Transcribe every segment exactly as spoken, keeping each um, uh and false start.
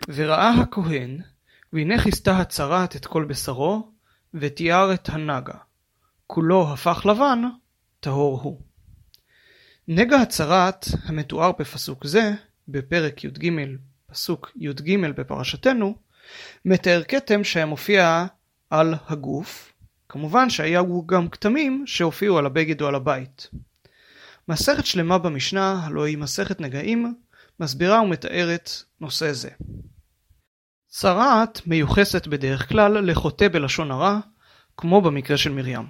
וראה הכהן, והנה כיסתה הצרעת את כל בשרו, ותיאר את הנגע. כולו הפך לבן, טהור הוא. נגע הצרעת המתואר בפסוק זה, בפרק י"ג, פסוק י"ג בפרשתנו, מתאר כתם שהיה מופיע על הגוף, כמובן שהיו גם כתמים שהופיעו על הבגד או על הבית. מסכת שלמה במשנה, הלוא היא מסכת נגעים, מסבירה ומתארת נושא זה. צרעת מיוחסת בדרך כלל לחוטא בלשון הרע, כמו במקרה של מרים.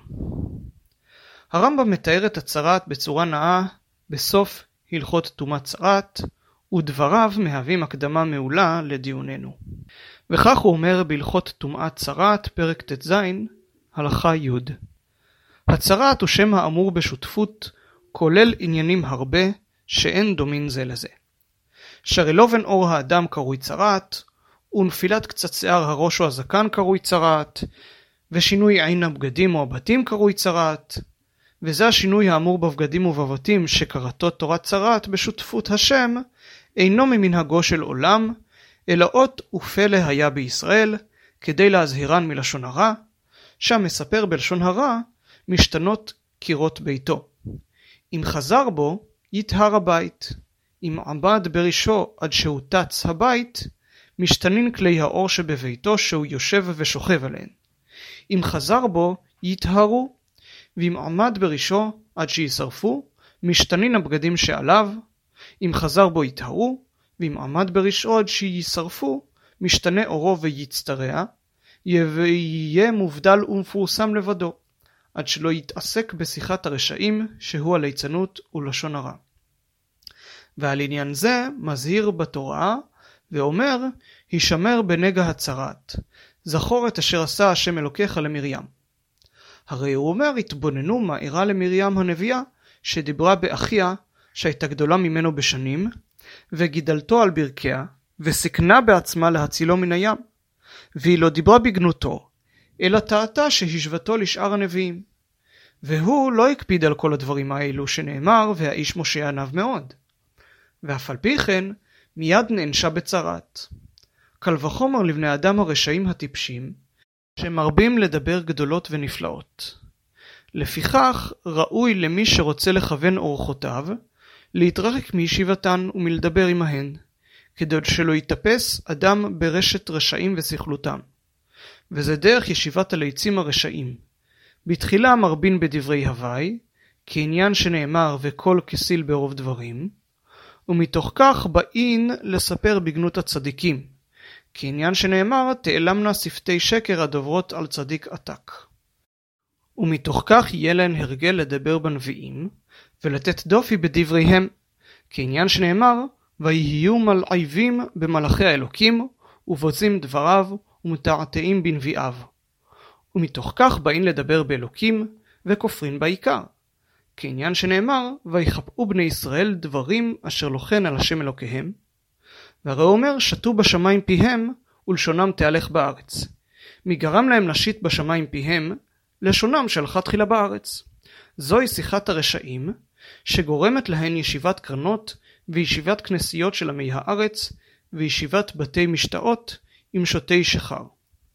הרמב"ם מתאר את הצרעת בצורה נאה בסוף הלכות טומאת צרעת, ודבריו מהווים הקדמה מעולה לדיוננו. וכך הוא אומר בהלכות טומאת צרעת, פרק ט"ז, הלכה י'. הצרעת הוא שם האמור בשותפות, כולל עניינים הרבה שאין דומין זה לזה. שהרי לובן עור האדם קרוי צרעת, ונפילת קצת שיער הראש או הזקן קרוי צרעת, ושינוי עין הבגדים או הבתים קרוי צרעת, וזה השינוי האמור בבגדים ובבתים שקראתו תורת צרעת בשותפות השם, אינו ממנהגו של עולם, אלא אות ופלא היה בישראל, כדי להזהירן מלשון הרע, שם מספר בלשון הרע משתנות קירות ביתו. אם חזר בו, יטהר הבית. אם עמד בראשו עד שהוא תץ הבית, משתנין כלי האור שבביתו שהוא יושב ושוכב עליהן. אם חזר בו, יטהרו, ואם עמד בראשו עד שישרפו, משתנין הבגדים שעליו. אם חזר בו יטהרו, ואם עמד בראשו עד שישרפו, משתנה אורו ויצטרע, ויהיה מובדל ומפורסם לבדו, עד שלא יתעסק בשיחת הרשעים, שהוא הליצנות ולשון הרע. ועל עניין זה מזהיר בתורה, ואומר, הישמר בנגע הצרעת, זכור את אשר עשה השם אלוקיך למרים. הרי הוא אומר, התבוננו מה אירע למרים הנביאה, שדיברה באחיה, שהייתה גדולה ממנו בשנים, וגידלתו על ברכיה, וסיכנה בעצמה להצילו מן הים. והיא לא דיברה בגנותו, אלא טעתה שהשוותו לשאר הנביאים. והוא לא הקפיד על כל הדברים האלו שנאמר, והאיש משה עניו מאוד. ואף על פי כן, מיד נענשה בצרעת. קל וחומר לבני אדם הרשעים הטיפשים, שמרבים לדבר גדולות ונפלאות. לפיכך, ראוי למי שרוצה לכוון אורחותיו, להתרחק מישיבתן ומלדבר עמהן, כדי שלא יתאפס אדם ברשת רשעים וסכלותם. וזה דרך ישיבת הליצים הרשעים. בתחילה מרבין בדברי הווי, כעניין שנאמר וכל כסיל ברוב דברים, ומתוך כך באין לספר בגנות הצדיקים, כעניין שנאמר תעלמנה שפתי שקר הדוברות על צדיק עתק. ומתוך כך יהיה להן הרגל לדבר בנביאים, ולתת דופי בדבריהם, כעניין שנאמר ויהיו מלעיבים במלאכי האלוקים, ובוצעים דבריו ומתעתעים בנביאיו. ומתוך כך באין לדבר באלוקים, וכופרים בעיקר. כעניין שנאמר, ויחפאו בני ישראל דברים אשר לוחן על השם אלוקיהם. והרי אומר, שתו בשמיים פיהם, ולשונם תהלך בארץ. מי גרם להם לשית בשמיים פיהם, לשונם שהלכה תחילה בארץ. זוהי שיחת הרשעים, שגורמת להן ישיבת קרנות, וישיבת כנסיות של עמי הארץ, וישיבת בתי משתאות, עם שותי שחר.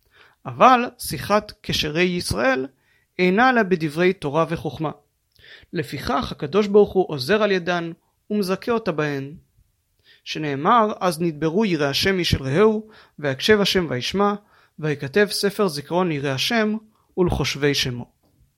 אבל שיחת קשרי ישראל, אינה לה בדברי תורה וחוכמה. לפיכך הקדוש ברוך הוא עוזר על ידן ומזכה אותה בהן. שנאמר, אז נדברו ירא השם איש אל רעהו, ויקשב השם וישמע, ויכתב ספר זיכרון ירא השם ולחושבי שמו.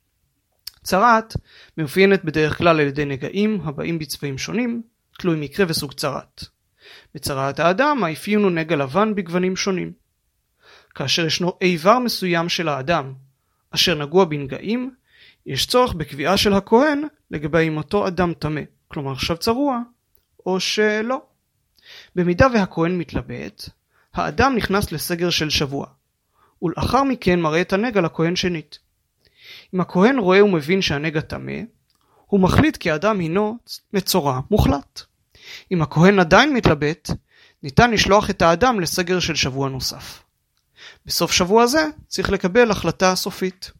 צרעת מאופיינת בדרך כלל על ידי נגעים הבאים בצבעים שונים, תלוי מקרה וסוג צרעת. בצרעת האדם האפיון הוא נגע לבן בגוונים שונים. כאשר ישנו איבר מסוים של האדם, אשר נגוע בנגעים, יש צורך בקביעה של הכהן לגבי אם אותו אדם טמא, כלומר עכשיו צרוע, או שלא. במידה והכהן מתלבט, האדם נכנס לסגר של שבוע, ולאחר מכן מראה את הנגע לכהן שנית. אם הכהן רואה ומבין שהנגע טמא, הוא מחליט כי האדם הינו מצורע מוחלט. אם הכהן עדיין מתלבט, ניתן לשלוח את האדם לסגר של שבוע נוסף. בסוף שבוע זה צריך לקבל החלטה סופית.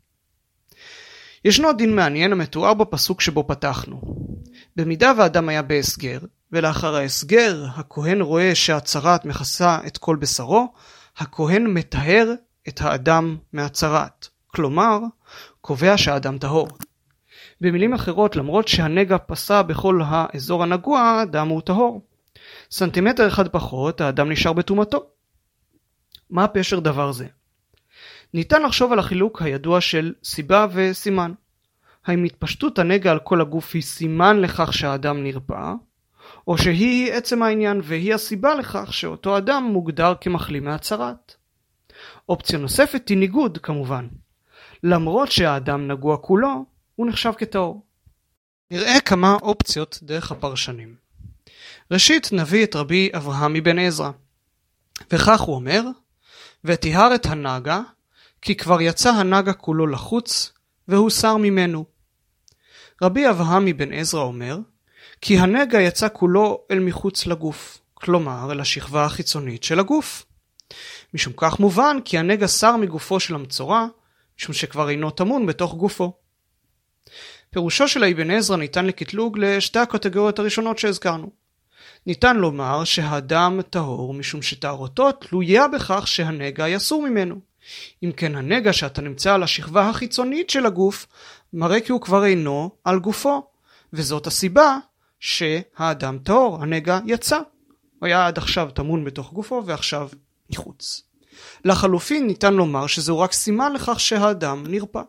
ישנו דין מעניין המתואר בפסוק שבו פתחנו. במידה והאדם היה בהסגר, ולאחר ההסגר הכהן רואה שהצרת מכסה את כל בשרו, הכהן מטהר את האדם מהצרת, כלומר קובע שהאדם טהור. במילים אחרות, למרות שהנגע פסע בכל האזור הנגוע, האדם הוא טהור. סנטימטר אחד פחות, האדם נשאר בטומאתו. מה פשר דבר זה? ניתן לחשוב על החילוק הידוע של סיבה וסימן. האם התפשטות הנגע על כל הגוף היא סימן לכך שהאדם נרפא, או שהיא עצם העניין והיא הסיבה לכך שאותו אדם מוגדר כמחלים מהצרת? אופציה נוספת היא ניגוד כמובן. למרות שהאדם נגוע כולו, הוא נחשב כטהור. נראה כמה אופציות דרך הפרשנים. ראשית נביא את רבי אברהם מבן עזרא. וכך הוא אומר, וטיהר את הנגע, כי כבר יצא הנגע כולו לחוץ, והוסר ממנו. רבי אברהם מבן עזרא אומר, כי הנגע יצא כולו אל מחוץ לגוף, כלומר אל השכבה החיצונית של הגוף. משום כך מובן כי הנגע סר מגופו של המצורע, משום שכבר אינו טמון בתוך גופו. פירושו של אבן עזרא ניתן לקטלוג לשתי הקטגוריות הראשונות שהזכרנו. ניתן לומר שהאדם טהור משום שטהרתו תלויה בכך שהנגע יסור ממנו. אם כן, הנגע שאתה נמצא על השכבה החיצונית של הגוף מראה כי הוא כבר אינו על גופו, וזאת הסיבה שהאדם טהור, הנגע יצא. הוא היה עד עכשיו טמון בתוך גופו ועכשיו מחוץ. לחלופין ניתן לומר שזהו רק סימן לכך שהאדם נרפא.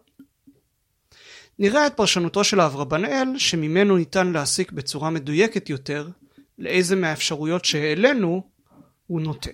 נראה את פרשנותו של אברבנאל שממנו ניתן להסיק בצורה מדויקת יותר לאיזה מהאפשרויות שהעלינו הוא נוטה.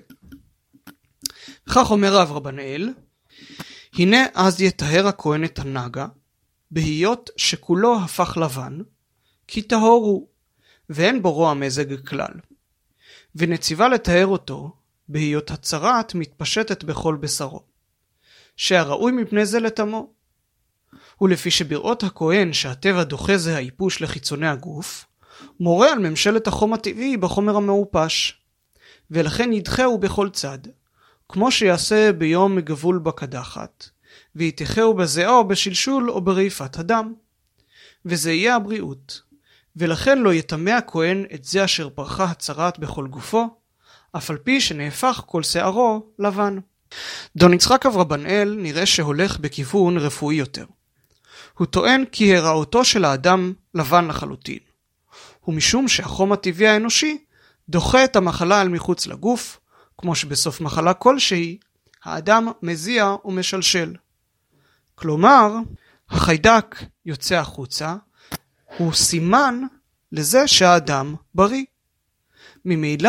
כך אומר אברבנאל, הנה אז יטהר הכהן את הנגע, בהיות שכולו הפך לבן, כי טהור הוא, ואין בו רוע מזג כלל. ונציבה לטהר אותו, בהיות הצרת מתפשטת בכל בשרו, שהראוי מפני זה לטמו. ולפי שבראות הכהן שהטבע דוחה זה האיפוש לחיצוני הגוף, מורה על ממשלת החום הטבעי בחומר המעופש, ולכן ידחהו בכל צד, כמו שיעשה ביום גבול בקדחת, ויתחהו בזיעה או בשלשול או ברעיפת הדם. וזה יהיה הבריאות, ולכן לא יטמא הכהן את זה אשר פרחה הצרת בכל גופו, אף על פי שנהפך כל שערו לבן. דון יצחק אברבנאל נראה שהולך בכיוון רפואי יותר. הוא טוען כי הראותו של האדם לבן לחלוטין. ומשום שהחום הטבעי האנושי דוחה את המחלה אל מחוץ לגוף, כמו שבסוף מחלה כלשהי, האדם מזיע ומשלשל. כלומר, החיידק יוצא החוצה, הוא סימן לזה שהאדם בריא. ממילא,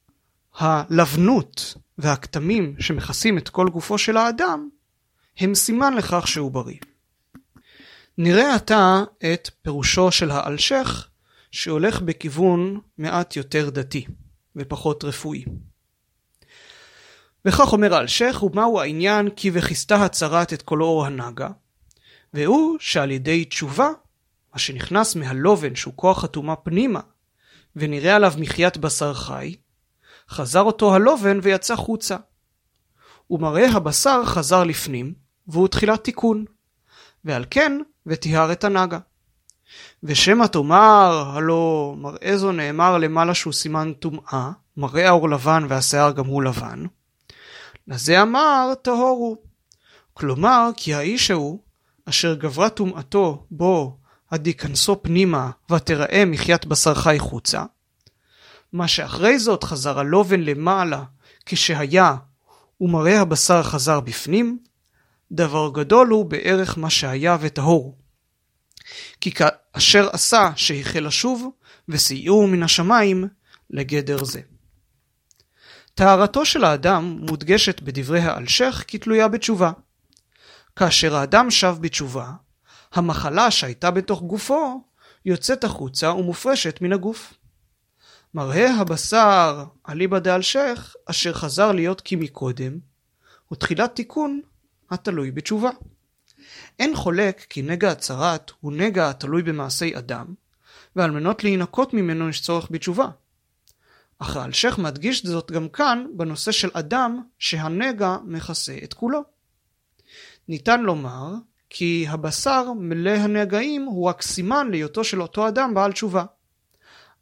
הלבנות והכתמים שמכסים את כל גופו של האדם, הם סימן לכך שהוא בריא. נראה עתה את פירושו של האלשך, שהולך בכיוון מעט יותר דתי ופחות רפואי. וכך אומר האלשך, ומהו העניין כי וכיסתה הצרת את כל אור הנגע, והוא שעל ידי תשובה, מה שנכנס מהלובן שהוא כוח הטומאה פנימה, ונראה עליו מחיית בשר חי, חזר אותו הלובן ויצא חוצה. ומראה הבשר חזר לפנים, והוא תחילת תיקון, ועל כן וטיהר את הנגע. ושמה תאמר, הלא מראה זו נאמר למעלה שהוא סימן טומאה, מראה האור לבן והשיער גם הוא לבן. לזה אמר טהור הוא. כלומר, כי האיש הוא, אשר גברה טומאתו בו עד ייכנסו פנימה ותראה מחיית בשר חי חוצה, מה שאחרי זאת חזר הלובן למעלה כשהיה ומראה הבשר חזר בפנים, דבר גדול הוא בערך מה שהיה וטהור. כי כאשר עשה שהחל לשוב וסייעו מן השמיים לגדר זה. טהרתו של האדם מודגשת בדברי האלשך כתלויה בתשובה. כאשר האדם שב בתשובה, המחלה שהייתה בתוך גופו יוצאת החוצה ומופרשת מן הגוף. מראה הבשר אליבא דאלשך אשר חזר להיות כמקודם, הוא תחילת תיקון התלוי בתשובה. אין חולק כי נגע הצרת הוא נגע התלוי במעשי אדם, ועל מנות להינקות ממנו יש צורך בתשובה. אך האלשך מדגיש זאת גם כאן בנושא של אדם שהנגע מכסה את כולו. ניתן לומר כי הבשר מלא הנגעים הוא רק סימן להיותו של אותו אדם בעל תשובה.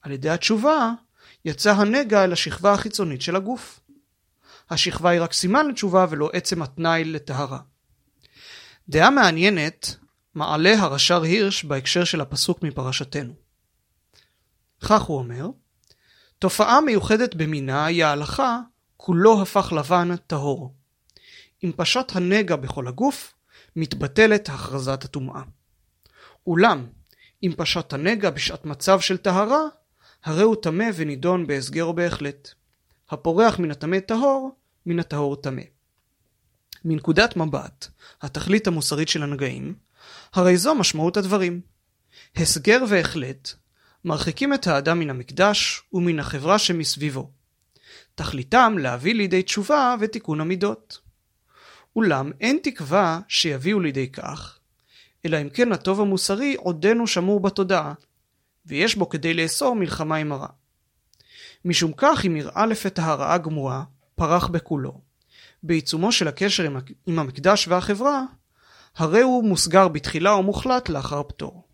על ידי התשובה יצא הנגע אל השכבה החיצונית של הגוף. השכבה היא רק סימן לתשובה ולא עצם התנאי לטהרה. דעה מעניינת מעלה הרש"ר הירש בהקשר של הפסוק מפרשתנו. כך הוא אומר, תופעה מיוחדת במינה היא ההלכה כולו הפך לבן טהור. אם פשט הנגע בכל הגוף, מתבטלת הכרזת הטומאה. אולם, אם פשט הנגע בשעת מצב של טהרה, הרי הוא טמא ונידון בהסגר או בהחלט. הפורח מן הטמא טהור, מן הטהור טמא. מנקודת מבט, התכלית המוסרית של הנגעים, הרי זו משמעות הדברים. הסגר והחלט מרחיקים את האדם מן המקדש ומן החברה שמסביבו. תכליתם להביא לידי תשובה ותיקון המידות. אולם אין תקווה שיביאו לידי כך, אלא אם כן הטוב המוסרי עודנו שמור בתודעה, ויש בו כדי לאסור מלחמה עם הרע. משום כך אם יראה לפתע הרעה גמורה, פרח בכולו. בעיצומו של הקשר עם המקדש והחברה, הרי הוא מוסגר בתחילה או מוחלט לאחר פטור.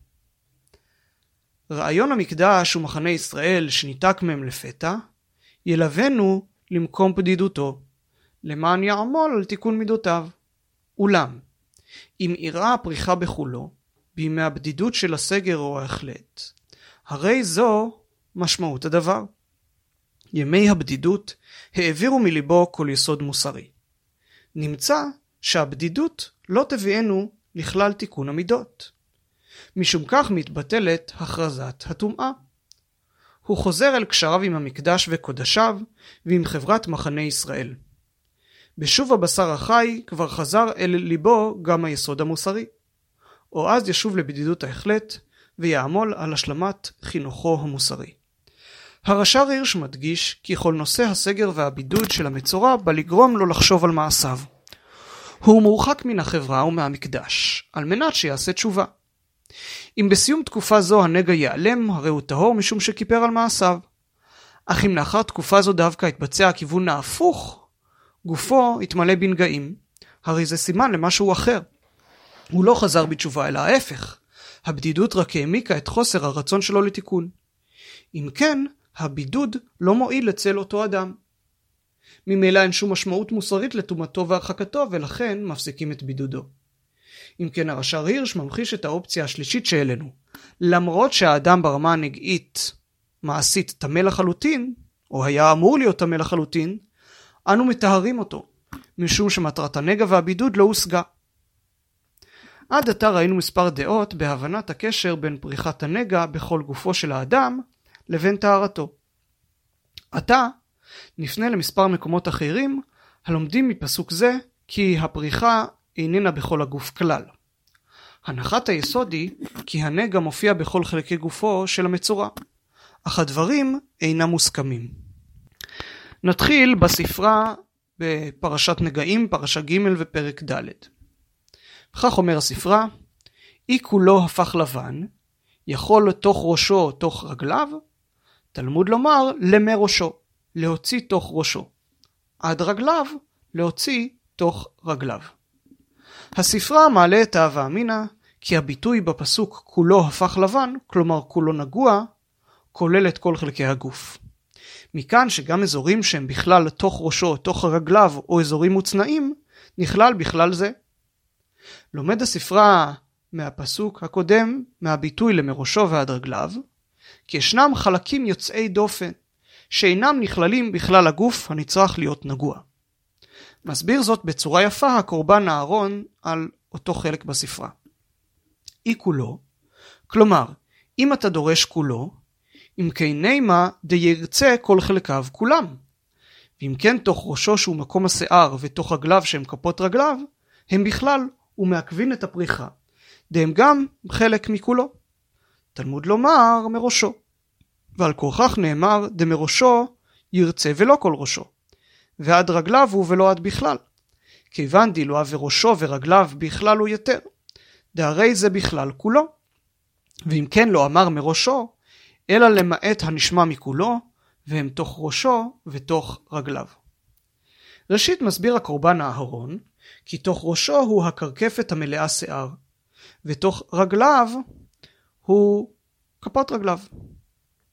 רעיון המקדש ומחנה ישראל שניתק מהם לפתע, ילווינו למקום בדידותו, למען יעמול על תיקון מידותיו. אולם, אם יראה הפריחה בכולו, בימי הבדידות של הסגר או ההחלט, הרי זו משמעות הדבר. ימי הבדידות העבירו מליבו כל יסוד מוסרי. נמצא שהבדידות לא תביאנו לכלל תיקון המידות. משום כך מתבטלת הכרזת הטומאה. הוא חוזר אל קשריו עם המקדש וקודשיו ועם חברת מחנה ישראל. בשוב הבשר החי כבר חזר אל ליבו גם היסוד המוסרי. או אז ישוב לבדידות ההחלט ויעמול על השלמת חינוכו המוסרי. הרש"ר הירש מדגיש כי כל נושא הסגר והבידוד של המצורע בא לגרום לו לחשוב על מעשיו. הוא מורחק מן החברה ומהמקדש, על מנת שיעשה תשובה. אם בסיום תקופה זו הנגע ייעלם, הרי הוא טהור משום שכיפר על מעשיו. אך אם לאחר תקופה זו דווקא התבצע הכיוון ההפוך, גופו התמלא בנגעים, הרי זה סימן למשהו אחר. הוא לא חזר בתשובה אלא ההפך. הבדידות רק העמיקה את חוסר הרצון שלו לתיקון. אם כן, הבידוד לא מועיל אצל אותו אדם. ממילא אין שום משמעות מוסרית לטומאתו והרחקתו, ולכן מפסיקים את בידודו. אם כן, הרש"ר הירש ממחיש את האופציה השלישית שהעלינו. למרות שהאדם ברמה הנגעית מעשית טמא לחלוטין, או היה אמור להיות טמא לחלוטין, אנו מטהרים אותו, משום שמטרת הנגע והבידוד לא הושגה. עד עתה ראינו מספר דעות בהבנת הקשר בין פריחת הנגע בכל גופו של האדם לבין טהרתו. עתה נפנה למספר מקומות אחרים הלומדים מפסוק זה כי הפריחה איננה בכל הגוף כלל. הנחת היסוד היא כי הנגע מופיע בכל חלקי גופו של המצורע, אך הדברים אינם מוסכמים. נתחיל בספרה בפרשת נגעים, פרשה ג' ופרק ד'. וכך אומר הספרה, אי כולו הפך לבן, יכול תוך ראשו תוך רגליו, תלמוד לומר למי ראשו, להוציא תוך ראשו, עד רגליו להוציא תוך רגליו. הספרה מעלה את ההווה אמינה כי הביטוי בפסוק כולו הפך לבן, כלומר כולו נגוע, כולל את כל חלקי הגוף. מכאן שגם אזורים שהם בכלל תוך ראשו, תוך רגליו או אזורים מוצנעים, נכלל בכלל זה. לומד הספרה מהפסוק הקודם, מהביטוי למראשו ועד רגליו, כי ישנם חלקים יוצאי דופן, שאינם נכללים בכלל הגוף הנצרך להיות נגוע. מסביר זאת בצורה יפה הקורבן אהרון על אותו חלק בספרה. אי כולו, כלומר, אם אתה דורש כולו, אם כן נימה דירצה כל חלקיו כולם. ואם כן תוך ראשו שהוא מקום השיער ותוך רגליו שהם כפות רגליו, הם בכלל ומעכבים את הפריחה, דהם גם חלק מכולו. תלמוד לומר מראשו, ועל כורכך נאמר דמראשו ירצה ולא כל ראשו, ועד רגליו הוא ולא עד בכלל. כיוון דילואה וראשו ורגליו בכלל הוא יותר, דהרי זה בכלל כולו. ואם כן לא אמר מראשו, אלא למעט הנשמע מכולו, והם תוך ראשו ותוך רגליו. ראשית מסביר הקורבן אהרון, כי תוך ראשו הוא הקרקפת המלאה שיער, ותוך רגליו הוא כפות רגליו.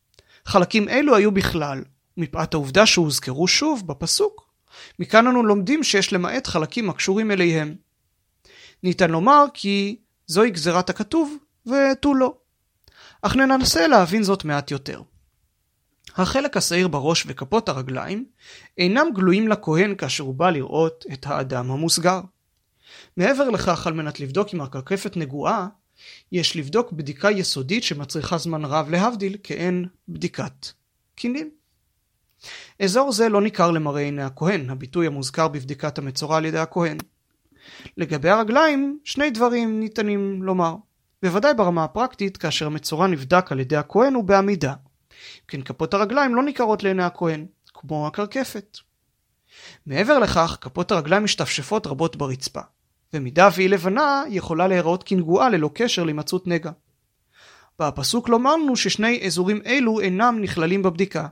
חלקים אלו היו בכלל, מפאת העובדה שהוזכרו שוב בפסוק. מכאן אנו לומדים שיש למעט חלקים הקשורים אליהם. ניתן לומר כי זוהי גזירת הכתוב ותו לא. אך ננסה להבין זאת מעט יותר. החלק השעיר בראש וכפות הרגליים אינם גלויים לכהן כאשר הוא בא לראות את האדם המוסגר. מעבר לכך, על מנת לבדוק אם הקרקפת נגועה, יש לבדוק בדיקה יסודית שמצריכה זמן רב להבדיל כאין בדיקת כינים. אזור זה לא ניכר למראה עיני הכהן, הביטוי המוזכר בבדיקת המצורע על ידי הכהן. לגבי הרגליים, שני דברים ניתנים לומר. בוודאי ברמה הפרקטית, כאשר המצורע נבדק על ידי הכהן הוא בעמידה. כן, כפות הרגליים לא ניכרות לעיני הכהן, כמו הקרקפת. מעבר לכך, כפות הרגליים משתפשפות רבות ברצפה, ומידה והיא לבנה יכולה להיראות כנגועה ללא קשר להימצאות נגע. בפסוק לומר לנו ששני אזורים אלו אינם נכללים בבדיקה.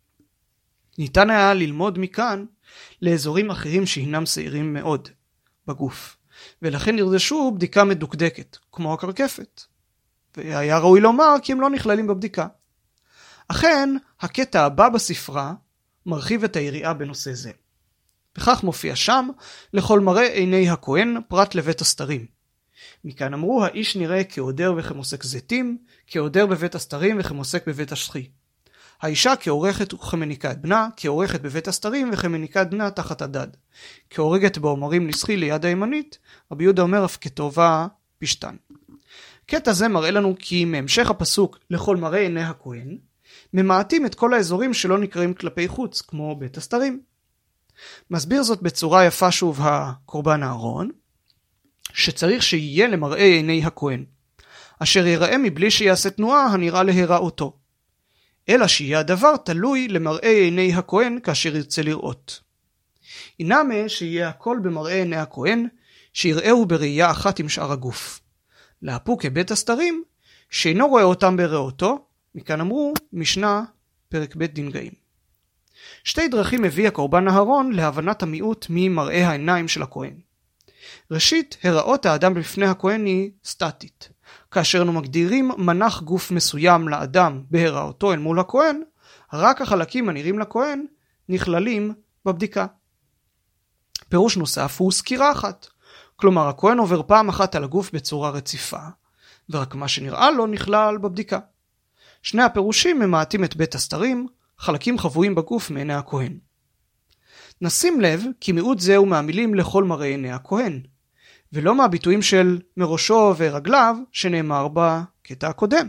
ניתן היה ללמוד מכאן לאזורים אחרים שהינם שעירים מאוד בגוף, ולכן נרדשו בדיקה מדוקדקת, כמו הקרקפת. והיה ראוי לומר כי הם לא נכללים בבדיקה. אכן, הקטע הבא בספרה מרחיב את היריעה בנושא זה. וכך מופיע שם, לכל מראה עיני הכהן פרט לבית הסתרים. מכאן אמרו, האיש נראה כעודר וכמוסק זיתים, כעודר בבית הסתרים וכמוסק בבית השחי. האישה כעורכת וכמניקה את בנה, כעורכת בבית הסתרים וכמניקה את בנה תחת הדד. כעורגת בעומרים לשחי ליד הימנית, רבי יהודה אומר אף כטובה פשטן. קטע זה מראה לנו כי מהמשך הפסוק לכל מראה עיני הכהן, ממעטים את כל האזורים שלא נקראים כלפי חוץ, כמו בית הסתרים. מסביר זאת בצורה יפה שוב הקורבן הארון, שצריך שיהיה למראה עיני הכהן, אשר יראה מבלי שיעשה תנועה הנראה להיראותו, אלא שיהיה הדבר תלוי למראה עיני הכהן כאשר ירצה לראות. אינמה שיהיה הכל במראה עיני הכהן, שיראהו בראייה אחת עם שאר הגוף. להפו כבית הסתרים, שאינו רואה אותם בראותו, מכאן אמרו משנה פרק ב' דין. שתי דרכים מביא הקורבן הארון להבנת המיעוט ממראה העיניים של הכהן. ראשית, הראות האדם בפני הכהן היא סטטית. כאשר אנו מגדירים מנח גוף מסוים לאדם בהיראותו אל מול הכהן, רק החלקים הנראים לכהן נכללים בבדיקה. פירוש נוסף הוא סקירה אחת. כלומר, הכהן עובר פעם אחת על הגוף בצורה רציפה, ורק מה שנראה לו נכלל בבדיקה. שני הפירושים ממעטים את בית הסתרים, חלקים חבויים בגוף מעיני הכהן. נשים לב כי מיעוט זה הוא מהמילים לכל מראה עיני הכהן, ולא מהביטויים של מראשו ורגליו שנאמר בקטע הקודם.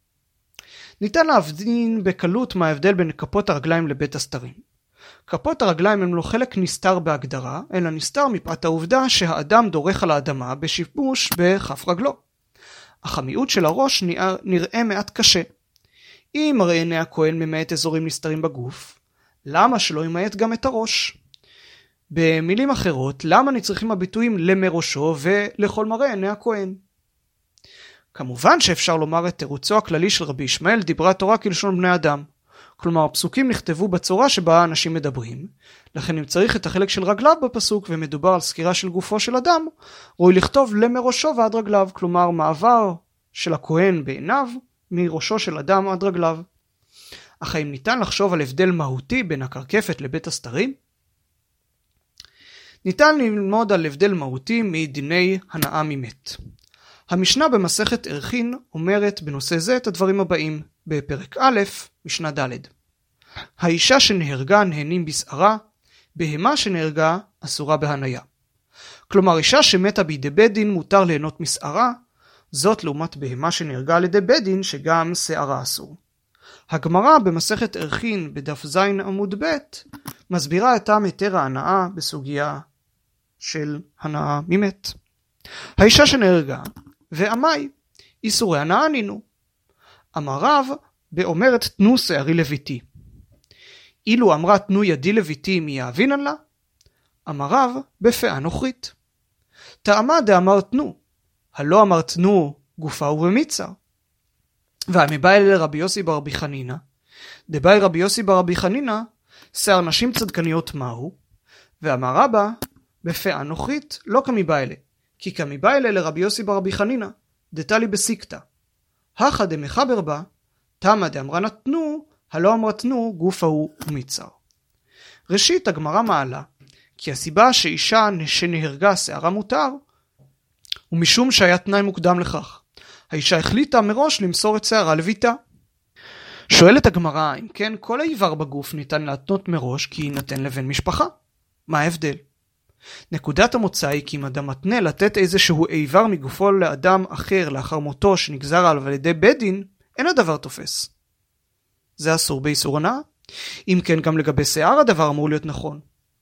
ניתן להבדין בקלות מה ההבדל בין כפות הרגליים לבית הסתרים. כפות הרגליים הם לא חלק נסתר בהגדרה, אלא נסתר מפאת העובדה שהאדם דורך על האדמה בשימוש בכף רגלו. אך המיעוט של הראש נראה, נראה מעט קשה. אם מראה עיני הכהן ממעט אזורים נסתרים בגוף, למה שלא ימעט גם את הראש? במילים אחרות, למה נצריכים הביטויים למראשו ולכל מראה עיני הכהן? כמובן שאפשר לומר את תירוצו הכללי של רבי ישמעאל, דיברה תורה כלשון בני אדם. כלומר, הפסוקים נכתבו בצורה שבה אנשים מדברים, לכן אם צריך את החלק של רגליו בפסוק ומדובר על סקירה של גופו של אדם, ראוי לכתוב למראשו ועד רגליו, כלומר מעבר של הכהן בעיניו מראשו של אדם עד רגליו. אך האם ניתן לחשוב על הבדל מהותי בין הקרקפת לבית הסתרים? ניתן ללמוד על הבדל מהותי מדיני הנאה ממת. המשנה במסכת ערכין אומרת בנושא זה את הדברים הבאים, בפרק א', משנה ד'. האישה שנהרגה נהנים בשערה, בהמה שנהרגה אסורה בהניה. כלומר, אישה שמתה בידי בית דין מותר ליהנות משערה, זאת לעומת בהמה שנהרגה על ידי בית דין שגם שערה אסור. הגמרא במסכת ערכין בדף ז' עמוד ב' מסבירה את טעם היתר ההנאה בסוגיה של הנאה ממת. האישה שנהרגה ועמי איסורי הנאה נינו. אמר רב באומרת תנו שערי לביתי. אילו אמרה תנו ידי לביתי מי יאבינן לה? אמר רב בפאה נוכרית. טעמה דאמר תנו, הלא אמר תנו גופה ובמיצר. והמבא אלה לרבי יוסי בר רבי חנינא, דבאי רבי יוסי בר רבי חנינא, שיער נשים צדקניות מהו? ואמר רבא בפאה נוכרית לא כמבא אלה, כי כמבא אלה לרבי יוסי בר רבי חנינא, דתלי בסיקתא. הכא דמחבר בה, תמה דאמרה נתנו, הלא אמרתנו גוף ההוא ומיצר. ראשית, הגמרא מעלה, כי הסיבה שאישה שנהרגה שערה מותר, ומשום שהיה תנאי מוקדם לכך. האישה החליטה מראש למסור את שערה לביתה. שואלת הגמרא, אם כן כל האיבר בגוף ניתן להתנות מראש כי יינתן לבן משפחה? מה ההבדל? נקודת המוצא היא כי אם אדם מתנה לתת איזשהו איבר מגופו לאדם אחר לאחר מותו שנגזר עליו על ידי בית דין, אין הדבר תופס. זה אסור באיסור הנאה? אם כן גם לגבי שיער הדבר אמור להיות נכון.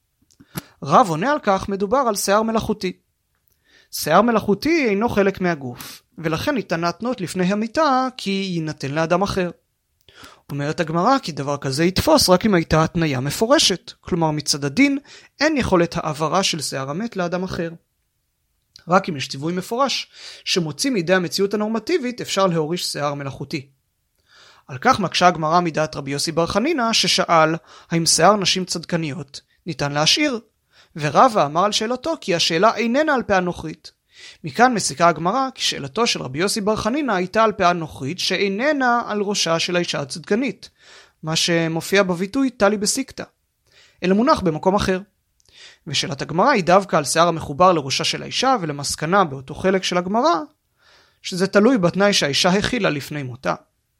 רב עונה על כך, מדובר על שיער מלאכותי. שיער מלאכותי אינו חלק מהגוף, ולכן ניתן להתנות לפני המיתה כי יינתן לאדם אחר. אומרת הגמרא כי דבר כזה יתפוס רק אם הייתה התניה מפורשת, כלומר מצד הדין אין יכולת העברה של שיער המת לאדם אחר. רק אם יש ציווי מפורש שמוציא מידי המציאות הנורמטיבית אפשר להוריש שיער מלאכותי. על כך מקשה הגמרא מדעת רבי יוסי בר חנינא ששאל האם שיער נשים צדקניות ניתן להשאיר, ורבא אמר על שאלתו כי השאלה איננה על פאה נוכרית. מכאן מסיקה הגמרא כי שאלתו של רבי יוסי בר חנינא הייתה על פאה נוכרית שאיננה על ראשה של האישה הצדקנית, מה שמופיע בביטוי תלי בסיקתא, אלא מונח במקום אחר. ושאלת הגמרא היא דווקא על שיער המחובר לראשה של האישה, ולמסקנה באותו חלק של הגמרא שזה תלוי בתנאי שהאישה הכילה לפני מותה.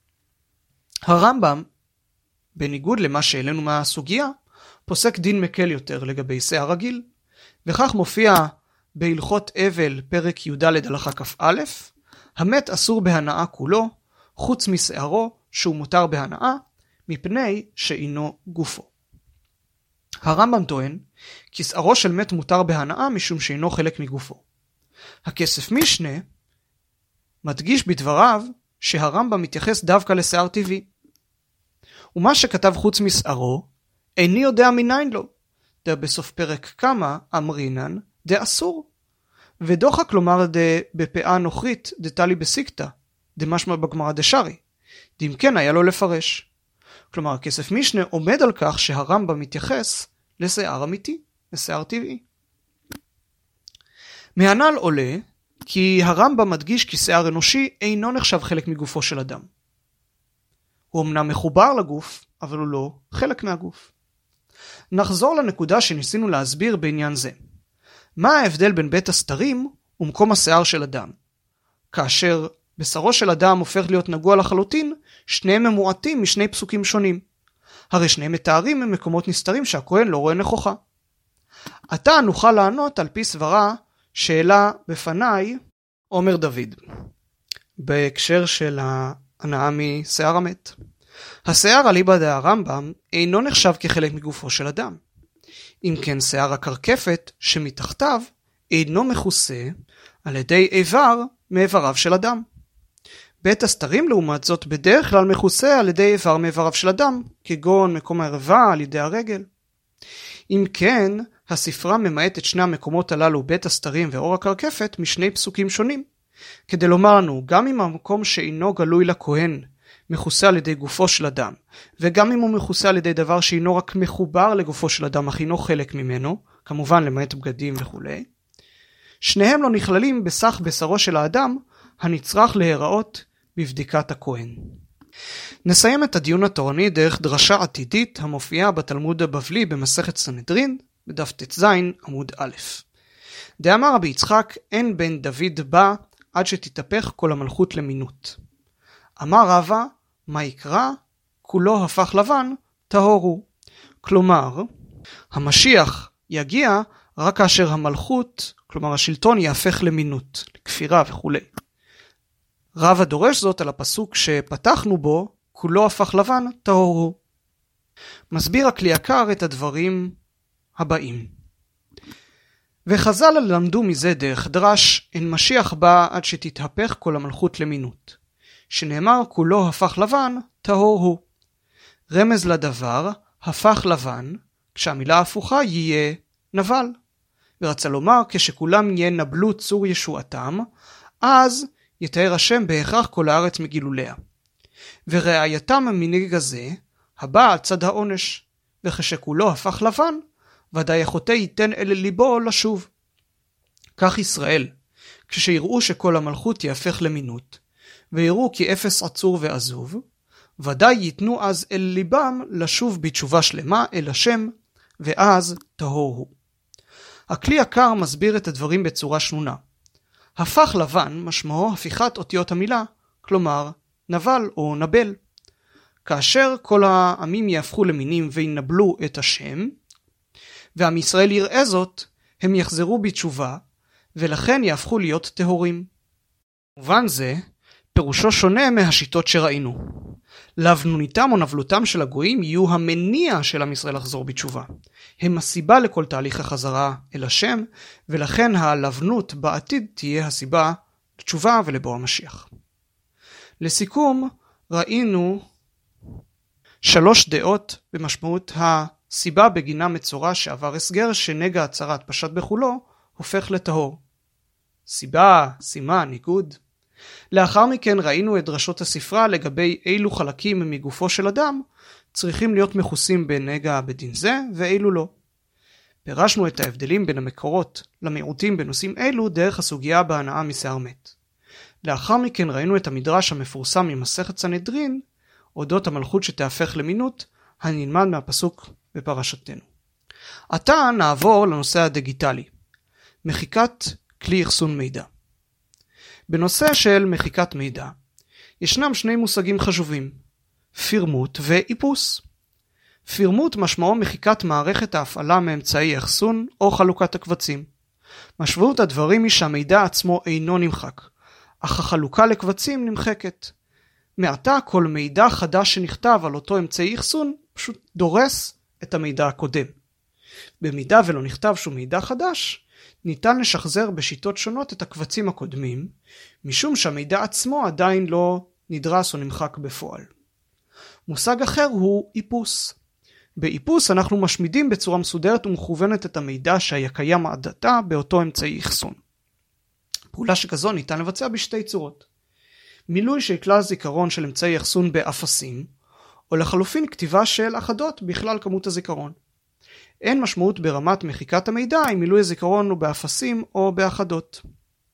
הרמב"ם, בניגוד למה שהעלינו מהסוגיה, פוסק דין מקל יותר לגבי שיער רגיל, וכך מופיע בהלכות אבל פרק י"ד הלכה כ"א, המת אסור בהנאה כולו, חוץ משערו שהוא מותר בהנאה, מפני שאינו גופו. הרמב"ם טוען כי שערו של מת מותר בהנאה משום שאינו חלק מגופו. הכסף משנה מדגיש בדבריו שהרמב"ם מתייחס דווקא לשיער טבעי. ומה שכתב חוץ משערו, איני יודע מניין לו. דה בסוף פרק כמה אמרינן דה אסור. ודוחה כלומר דה בפאה נוכרית דה תלי בסיקתא, דה משמע בגמרא דשרי. דאם כן היה לו לפרש. כלומר הכסף משנה עומד על כך שהרמב"ם מתייחס לשיער אמיתי, לשיער טבעי. מהנ"ל עולה כי הרמב"ם מדגיש כי שיער אנושי אינו נחשב חלק מגופו של אדם. הוא אמנם מחובר לגוף, אבל הוא לא חלק מהגוף. נחזור לנקודה שניסינו להסביר בעניין זה. מה ההבדל בין בית הסתרים ומקום השיער של אדם? כאשר בשרו של אדם הופך להיות נגוע לחלוטין, שניהם ממועטים משני פסוקים שונים. הרי שניהם מתארים ממקומות נסתרים שהכהן לא רואה נכוחה. עתה נוכל לענות על פי סברה שאלה בפניי אומר דוד, בהקשר של ההנאה משיער המת. השיער אליבא דהרמב"ם אינו נחשב כחלק מגופו של אדם. אם כן שיער הקרקפת שמתחתיו אינו מכוסה על ידי איבר מאיבריו של אדם. בית הסתרים לעומת זאת בדרך כלל מכוסה על ידי איבר מאיבריו של אדם, כגון מקום הערווה על ידי הרגל. אם כן, הספרה ממעט את שני המקומות הללו, בית הסתרים ואור הקרקפת, משני פסוקים שונים, כדי לומר לנו גם אם המקום שאינו גלוי לכהן מכוסה על ידי גופו של אדם, וגם אם הוא מכוסה על ידי דבר שאינו רק מחובר לגופו של אדם אך אינו חלק ממנו, כמובן למעט בגדים וכו', שניהם לא נכללים בסך בשרו של האדם הנצרך להיראות בבדיקת הכהן. נסיים את הדיון התורני דרך דרשה עתידית המופיעה בתלמוד הבבלי במסכת סנהדרין בדף ט"ז עמוד א'. דאמר רבי יצחק, אין בן דוד בא עד שתתהפך כל המלכות למינות. אמר רבא, מה יקרא? כולו הפך לבן, טהור הוא. כלומר, המשיח יגיע רק כאשר המלכות, כלומר השלטון, יהפך למינות, לכפירה וכו'. רבא דורש זאת על הפסוק שפתחנו בו, כולו הפך לבן, טהור הוא. מסביר הכלי יקר את הדברים הבאים. וחז"ל למדו מזה דרך דרש, אין משיח בא עד שתתהפך כל המלכות למינות. שנאמר כולו הפך לבן, טהור הוא. רמז לדבר, הפך לבן, כשהמילה ההפוכה יהיה נבל. ורצה לומר, כשכולם יהיה נבלו צור ישועתם, אז יתאר השם בהכרח כל הארץ מגילוליה. וראייתם מנהיג הזה, הבא על צד העונש, וכשכולו הפך לבן, ודאי החוטא ייתן אל ליבו לשוב. כך ישראל, כשיראו שכל המלכות יהפך למינות, ויראו כי אפס עצור ועזוב, ודאי ייתנו אז אל ליבם לשוב בתשובה שלמה אל השם, ואז טהור הוא. הכלי יקר מסביר את הדברים בצורה שנונה. הפך לבן משמעו הפיכת אותיות המילה, כלומר נבל או נבל. כאשר כל העמים יהפכו למינים וינבלו את השם, ועם ישראל יראה זאת, הם יחזרו בתשובה, ולכן יהפכו להיות טהורים. במובן זה, פירושו שונה מהשיטות שראינו. לבנוניתם או נבלותם של הגויים יהיו המניע של עם ישראל לחזור בתשובה. הם הסיבה לכל תהליך החזרה אל השם, ולכן הלבנות בעתיד תהיה הסיבה לתשובה ולבוא המשיח. לסיכום, ראינו שלוש דעות במשמעות הסיבה בגינה מצורע שעבר הסגר שנגע הצרת פשט בחולו הופך לטהור. סיבה, סימן, ניגוד. לאחר מכן ראינו את דרשות הספרה לגבי אילו חלקים מגופו של אדם צריכים להיות מכוסים בנגע בדין זה ואילו לא. פירשנו את ההבדלים בין המקורות למיעוטים בנושאים אלו דרך הסוגיה בהנאה משיער מת. לאחר מכן ראינו את המדרש המפורסם ממסכת סנהדרין אודות המלכות שתהפך למינות הנלמד מהפסוק בפרשתנו. עתה נעבור לנושא הדיגיטלי, מחיקת כלי אחסון מידע. בנושא של מחיקת מידע, ישנם שני מושגים חשובים, פירמוט ואיפוס. פירמוט משמעו מחיקת מערכת ההפעלה מאמצעי אחסון או חלוקת הקבצים. משמעות הדברים היא שהמידע עצמו אינו נמחק, אך החלוקה לקבצים נמחקת. מעתה כל מידע חדש שנכתב על אותו אמצעי אחסון פשוט דורס את המידע הקודם. במידה ולא נכתב שום מידע חדש, ניתן לשחזר בשיטות שונות את הקבצים הקודמים, משום שהמידע עצמו עדיין לא נדרס או נמחק בפועל. מושג אחר הוא איפוס. באיפוס אנחנו משמידים בצורה מסודרת ומכוונת את המידע שהיה קיים עד עתה באותו אמצעי אחסון. פעולה שכזו ניתן לבצע בשתי צורות. מילוי של כלל זיכרון של אמצעי אחסון באפסים, או לחלופין כתיבה של אחדות בכלל כמות הזיכרון. אין משמעות ברמת מחיקת המידע אם מילוי הזיכרון הוא באפסים או באחדות.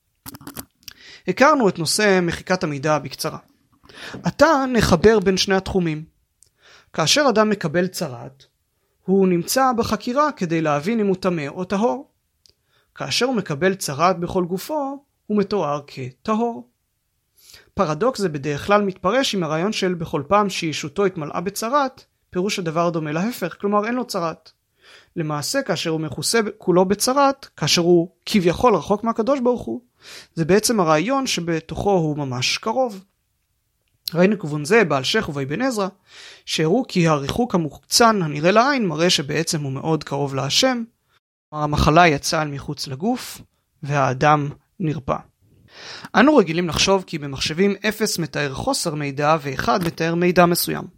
הכרנו את נושא מחיקת המידע בקצרה. עתה נחבר בין שני התחומים. כאשר אדם מקבל צרת, הוא נמצא בחקירה כדי להבין אם הוא טמא או טהור. כאשר הוא מקבל צרת בכל גופו, הוא מתואר כטהור. פרדוקס זה בדרך כלל מתפרש עם הרעיון של בכל פעם שישותו התמלאה בצרת, פירוש הדבר דומה להפך, כלומר אין לו צרת. למעשה כאשר הוא מכוסה כולו בצרת, כאשר הוא כביכול רחוק מהקדוש ברוך הוא, זה בעצם הרעיון שבתוכו הוא ממש קרוב. ראינו כיוון זה בעל שך ובאבן עזרא, שהראו כי הריחוק המוקצן הנראה לעין מראה שבעצם הוא מאוד קרוב להשם, המחלה יצאה אל מחוץ לגוף והאדם נרפא. אנו רגילים לחשוב כי במחשבים אפס מתאר חוסר מידע ואחד מתאר מידע מסוים.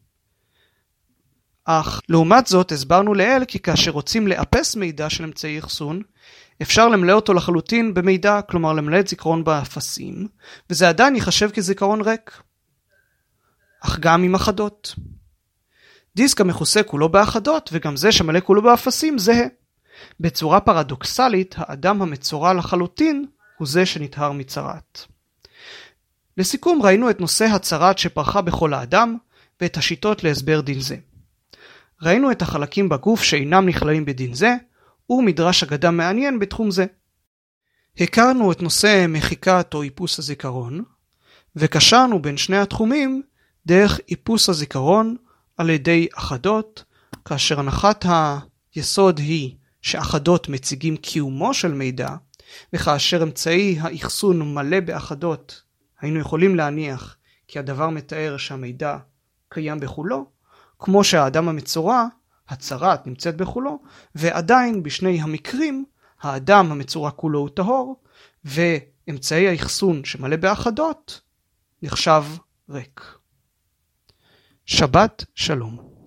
אך לעומת זאת הסברנו לעיל כי כאשר רוצים לאפס מידע של אמצעי אחסון, אפשר למלא אותו לחלוטין במידע, כלומר למלא את זיכרון באפסים, וזה עדיין ייחשב כזיכרון ריק. אך גם עם אחדות. דיסק המכוסה כולו באחדות וגם זה שמלא כולו באפסים זהה. בצורה פרדוקסלית, האדם המצורע לחלוטין הוא זה שנטהר מצרת. לסיכום ראינו את נושא הצרת שפרחה בכל האדם ואת השיטות להסבר דין זה. ראינו את החלקים בגוף שאינם נכללים בדין זה, ומדרש אגדה מעניין בתחום זה. הכרנו את נושא מחיקת או איפוס הזיכרון, וקשרנו בין שני התחומים דרך איפוס הזיכרון על ידי אחדות, כאשר הנחת היסוד היא שאחדות מציגים קיומו של מידע, וכאשר אמצעי האחסון מלא באחדות, היינו יכולים להניח כי הדבר מתאר שהמידע קיים בכולו, כמו שהאדם המצורע, הצרת נמצאת בכולו, ועדיין בשני המקרים, האדם המצורע כולו הוא טהור, ואמצעי האחסון שמלא באחדות נחשב ריק. שבת שלום.